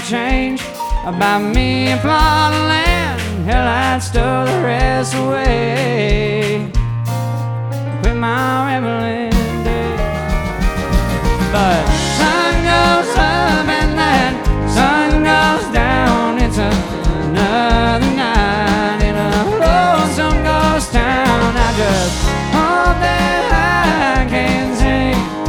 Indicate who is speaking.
Speaker 1: change about me and plot of land. Hell, I'd stow the rest away, quit my reveling day. But